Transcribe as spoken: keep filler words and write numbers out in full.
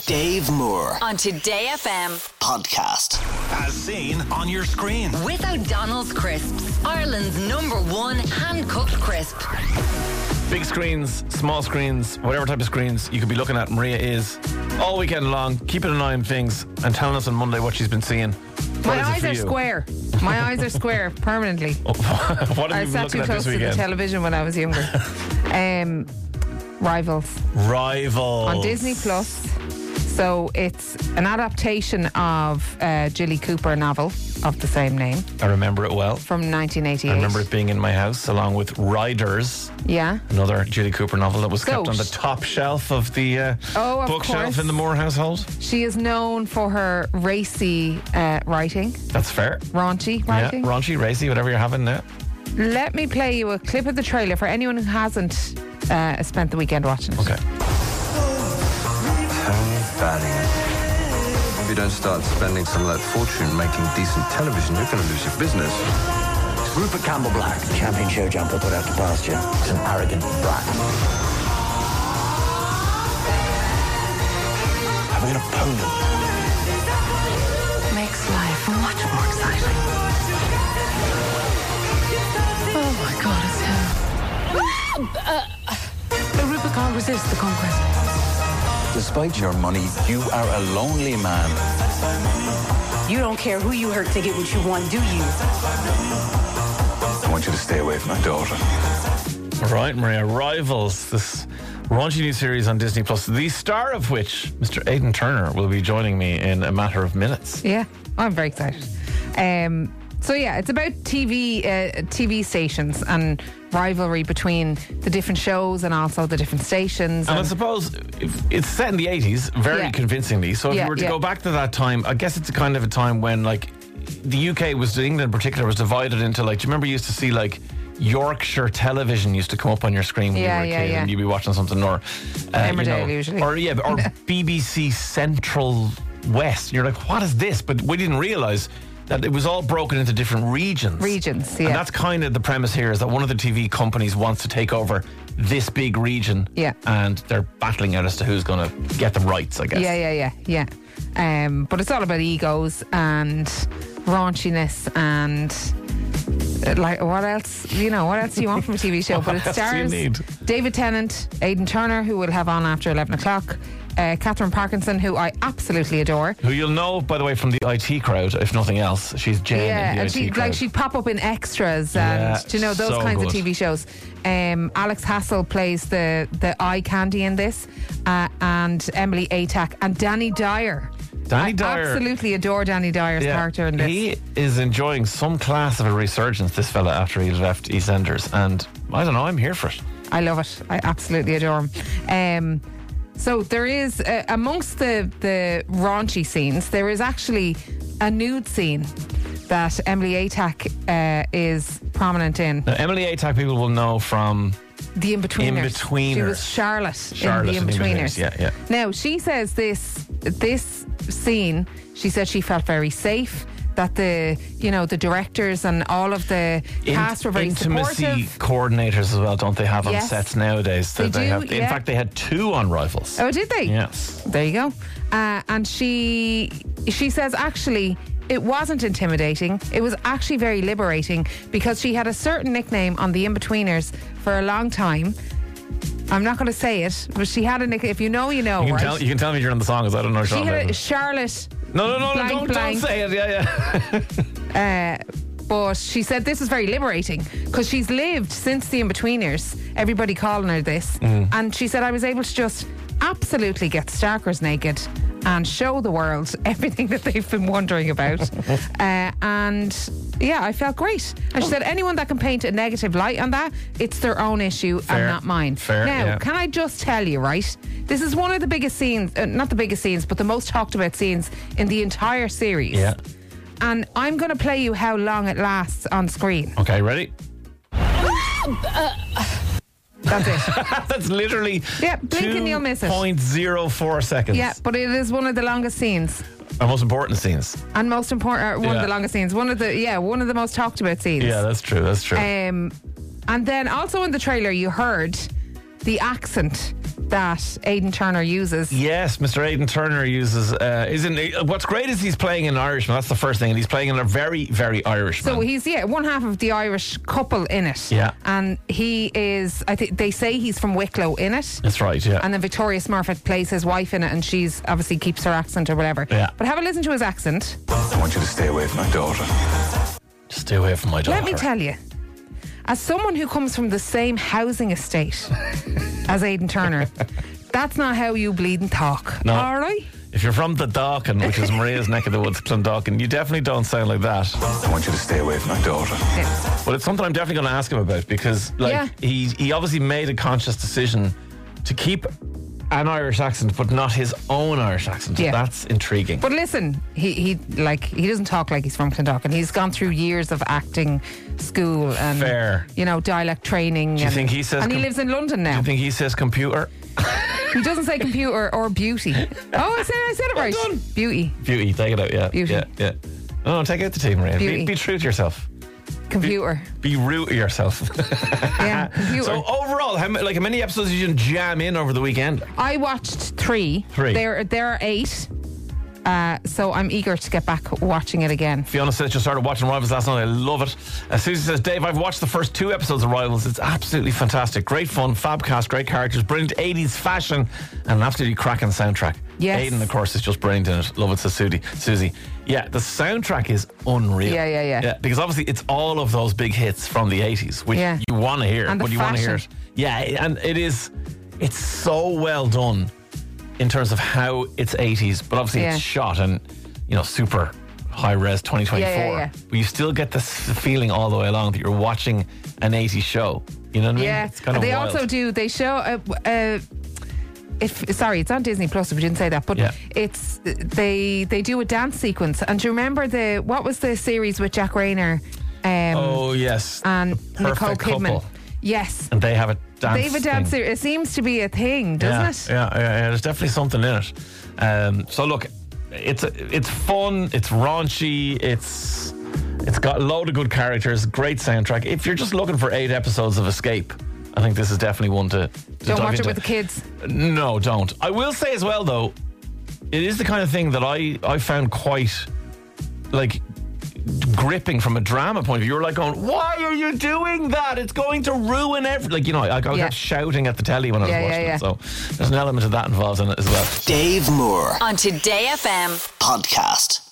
Dave Moore on Today F M podcast. As seen on your screen. With O'Donnell's Crisps, Ireland's number one hand-cooked crisp. Big screens, small screens, whatever type of screens you could be looking at, Maria is all weekend long keeping an eye on things and telling us on Monday what she's been seeing. What My is it eyes for are you? square. My eyes are square permanently. What have I you been sat looking too at close this to the weekend? television when I was younger. um, Rivals Rivals. on Disney Plus. So it's an adaptation of uh, Jilly Cooper novel of the same name I remember it well. from nineteen eighty-eight. I remember it being in my house along with Riders, Yeah. another Julie Cooper novel that was So kept on the sh- top shelf of the uh, Oh, of bookshelf course. in the Moore household. She is known for her racy uh, writing, That's fair. raunchy writing. Yeah, raunchy, racy, whatever you're having now. Let me play you a clip of the trailer for anyone who hasn't uh, spent the weekend watching it. Okay. If you don't start spending some of that fortune making decent television, you're going to lose your business. Rupert Campbell Black, champion show jumper put out to pasture. It's an arrogant brat. Having an opponent Makes life much more exciting. Oh my God, it's him. Rupert can't resist the conquest. Despite your money, you are a lonely man. You don't care who you hurt to get what you want, do you? I want you to stay away from my daughter. All right, Maria. Rivals, this raunchy new series on Disney Plus, the star of which, Mister Aidan Turner, will be joining me in a matter of minutes. Yeah, I'm very excited. Um, so yeah, it's about T V uh, T V stations and rivalry between the different shows and also the different stations. And I and- suppose if it's set in the eighties, very Yeah. convincingly. So if Yeah, you were to yeah. go back to that time, I guess it's a kind of a time when, like, the U K was, England in particular, was divided into, like, do you remember you used to see, like, Yorkshire television used to come up on your screen when Yeah, you were a yeah, kid yeah. and you'd be watching something, or uh, Emmerdale you know, usually. or yeah, or B B C Central West. You're like, what is this? But we didn't realise that it was all broken into different regions. Regions, yeah. And that's kind of the premise here, is that one of the T V companies wants to take over this big region. Yeah. And they're battling out as to who's going to get the rights, I guess. Yeah, yeah, yeah, yeah. Um, but it's all about egos and raunchiness and uh, like what else? You know, what else do you want from a T V show? But it What else do you stars need? David Tennant, Aidan Turner, who we'll have on after eleven o'clock. Uh, Catherine Parkinson, who I absolutely adore. Who you'll know, by the way, from the I T crowd, if nothing else. She's Jen Yeah, in the and I T she crowd. like she'd pop up in extras Yeah, and do you know those so kinds good. of T V shows. Um, Alex Hassel plays the the eye candy in this, uh, and Emily Atack and Danny Dyer. Danny I Dyer. absolutely adore Danny Dyer's Yeah, character in this. he is enjoying some class of a resurgence, this fella, after he left EastEnders. And I don't know, I'm here for it. I love it. I absolutely adore him. Um, so there is uh, amongst the the raunchy scenes, there is actually a nude scene that Emily Atack uh, is prominent in. Now, Emily Atack, people will know from The In-Betweeners. In-Betweeners. She was Charlotte, Charlotte in The in In-Betweeners. In-Betweeners, yeah, yeah. Now, she says this this scene, she said she felt very safe, that the, you know, the directors and all of the cast were very intimacy supportive. coordinators as well, don't they have on Yes. sets nowadays? They That do, have, in yeah. fact, they had two on Rivals. Oh, did they? Yes. There you go. Uh, and she she says actually it wasn't intimidating. It was actually very liberating because she had a certain nickname on the In-Betweeners for a long time. I'm not going to say it, but she had a nickname. If you know, you know, You can, right? tell, you can tell me during the song, because I don't know. she Sean had a Lennon. Charlotte. No, no, no, no, blank, don't, blank. don't say it. Yeah, yeah. Uh, but she said this is very liberating because she's lived since the In-Betweeners, everybody calling her this. Mm. And she said, I was able to just absolutely get starkers naked and show the world everything that they've been wondering about. uh, and yeah, I felt great. And she said, anyone that can paint a negative light on that, it's their own issue Fair. and not mine. Fair, now, yeah. can I just tell you, right? This is one of the biggest scenes, uh, not the biggest scenes, but the most talked about scenes in the entire series. Yeah. And I'm going to play you how long it lasts on screen. Okay, ready? That's it. That's literally Yeah, blink and you'll miss it. two point zero four seconds. Yeah, but it is one of the longest scenes. Our most important scenes. And most important, uh, one Yeah. of the longest scenes. One of the, yeah, one of the most talked about scenes. Yeah, that's true. That's true. Um, and then also in the trailer, you heard the accent that Aidan Turner uses. Yes, Mister Aidan Turner uses. Uh, isn't what's great is he's playing an Irishman. That's the first thing, and he's playing in a very, very Irish. So man. he's yeah one half of the Irish couple in it. Yeah. and he is. I think they say he's from Wicklow in it. That's right. Yeah, And then Victoria Smurfett plays his wife in it, and she's obviously keeps her accent or whatever. Yeah. But have a listen to his accent. I want you to stay away from my daughter. just stay away from my daughter. Let me tell you, as someone who comes from the same housing estate as Aidan Turner, that's not how you bleed and talk. No. All right? If you're from the Dalkin, which is Maria's neck of the woods, Clondalkin, you definitely don't sound like that. I want you to stay away from my daughter. Yeah. Well, it's something I'm definitely going to ask him about because, like, Yeah. he he obviously made a conscious decision to keep an Irish accent, but not his own Irish accent. Yeah. That's intriguing. But listen, he, he like he doesn't talk like he's from Clondalkin. He's gone through years of acting school and Fair. you know, dialect training. Do you and, think he says And he com- lives in London Do now. you think he says computer? He doesn't say computer or beauty. Oh, I said I said it right. done. Beauty, Beauty, take it out. Yeah, Beauty. yeah, yeah. No, no, take out the team, Maria. Be, Beauty. be true to yourself. computer. Be rude to yourself. Yeah, computer. So overall, how, ma- like how many episodes did you jam in over the weekend? I watched three. Three. There, there are eight. Uh, so I'm eager to get back watching it again. Fiona says she started watching Rivals last night. I love it. Uh, Susie says, Dave, I've watched the first two episodes of Rivals. It's absolutely fantastic. Great fun, fab cast, great characters, brilliant eighties fashion, and an absolutely cracking soundtrack. Yes. Aidan, of course, is just brilliant in it. Love it, says Susie. Susie. Yeah, the soundtrack is unreal. Yeah, yeah, yeah. Yeah, because obviously it's all of those big hits from the eighties, which Yeah. you want to hear, And the but you want to hear it. fashion. Yeah, and it is, it's so well done in terms of how it's eighties, but obviously Yeah. it's shot and, you know, super high res twenty twenty-four. Yeah, yeah, yeah. But you still get this feeling all the way along that you're watching an eighties show. You know what I mean? Yeah, It's kind of they wild. also do. They show. Uh, uh, if sorry, it's on Disney Plus. If we didn't say that, but Yeah. it's they they do a dance sequence. And do you remember the what was the series with Jack Rayner um, Oh, yes. and The Nicole Perfect Kidman? Couple. Yes, And they have a dance they have a dance. thing. Series. It seems to be a thing, doesn't yeah, it? Yeah, yeah, yeah, there's definitely something in it. Um, so look, it's it's fun, it's raunchy, it's it's got a load of good characters, great soundtrack. If you're just looking for eight episodes of escape, I think this is definitely one to, to Don't dive watch it into. with the kids. No, don't. I will say as well though, it is the kind of thing that I I found quite like gripping from a drama point of view. You're like going, why are you doing that? It's going to ruin everything. Like, you know, I, I Yeah. kept shouting at the telly when I was Yeah, watching yeah, yeah. it. So there's an element of that involved in it as well. Dave Moore On Today F M. podcast.